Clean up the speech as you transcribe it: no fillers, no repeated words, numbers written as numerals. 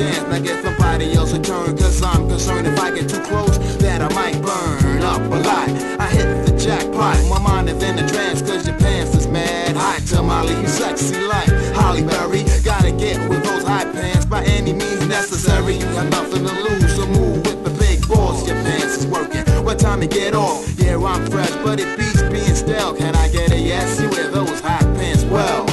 dance. Now get somebody else a turn, cause I'm concerned if I get too close that I might burn up a lot. I hit the jackpot, my mind is in a trance, cause your pants is mad hot. Tamale, you sexy like Holly Berry. Gotta get with those high pants by any means necessary. You have nothing to lose, so move with the big boss. Your pants is working, what time to get off? Yeah, I'm fresh, but it beats being stale. Can I get a yes? You wear those high pants well.